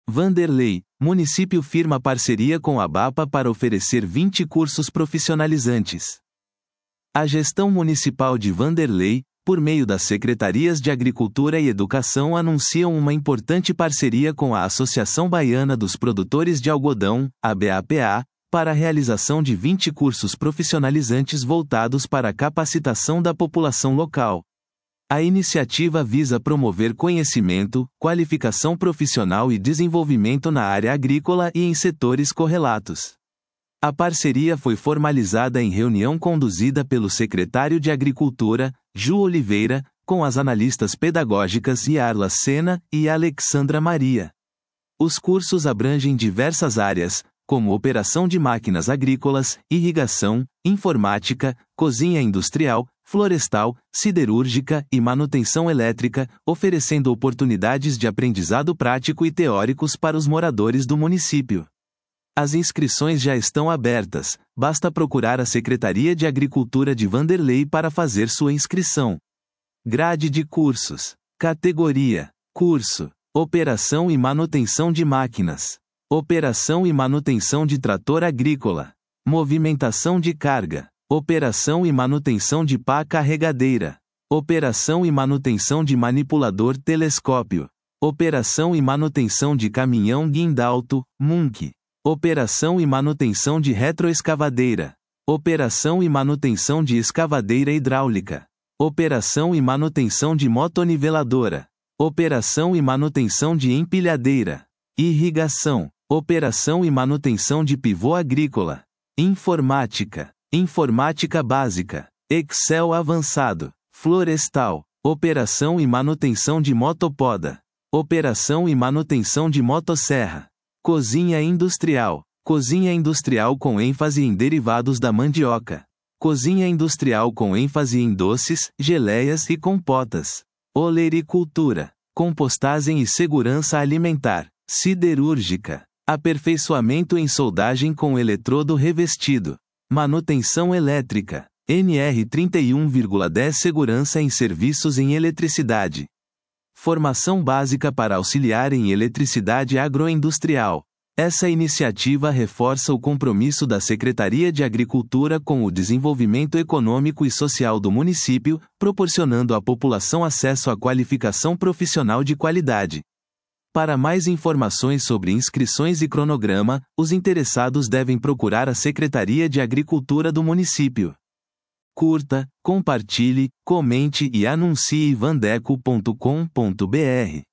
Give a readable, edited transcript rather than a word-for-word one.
Vanderlei, município firma parceria com a ABAPA para oferecer 20 cursos profissionalizantes. A gestão municipal de Vanderlei, por meio das Secretarias de Agricultura e Educação, anunciam uma importante parceria com a Associação Baiana dos Produtores de Algodão, ABAPA, para a realização de 20 cursos profissionalizantes voltados para a capacitação da população local. A iniciativa visa promover conhecimento, qualificação profissional e desenvolvimento na área agrícola e em setores correlatos. A parceria foi formalizada em reunião conduzida pelo secretário de Agricultura, Ju Oliveira, com as analistas pedagógicas Yarla Sena e Alexandra Maria. Os cursos abrangem diversas áreas, como operação de máquinas agrícolas, irrigação, informática, cozinha industrial, florestal, siderúrgica e manutenção elétrica, oferecendo oportunidades de aprendizado prático e teóricos para os moradores do município. As inscrições já estão abertas, basta procurar a Secretaria de Agricultura de Vanderlei para fazer sua inscrição. Grade de cursos. Categoria: Curso: Operação e Manutenção de Máquinas. Operação e Manutenção de Trator Agrícola. Movimentação de Carga. Operação e Manutenção de Pá Carregadeira. Operação e Manutenção de Manipulador Telescópio. Operação e Manutenção de Caminhão Guindalto, MUNC. Operação e Manutenção de Retroescavadeira. Operação e Manutenção de Escavadeira Hidráulica. Operação e Manutenção de Motoniveladora. Operação e Manutenção de Empilhadeira. Irrigação. Operação e Manutenção de Pivô Agrícola. Informática. Informática Básica. Excel Avançado. Florestal. Operação e Manutenção de Motopoda. Operação e Manutenção de Motosserra. Cozinha Industrial. Cozinha Industrial com ênfase em derivados da mandioca. Cozinha Industrial com ênfase em doces, geleias e compotas. Olericultura. Compostagem e segurança alimentar. Siderúrgica. Aperfeiçoamento em soldagem com eletrodo revestido. Manutenção elétrica. NR31,10 Segurança em serviços em eletricidade. Formação básica para auxiliar em eletricidade agroindustrial. Essa iniciativa reforça o compromisso da Secretaria de Agricultura com o desenvolvimento econômico e social do município, proporcionando à população acesso à qualificação profissional de qualidade. Para mais informações sobre inscrições e cronograma, os interessados devem procurar a Secretaria de Agricultura do município. Curta, compartilhe, comente e anuncie vandeco.com.br.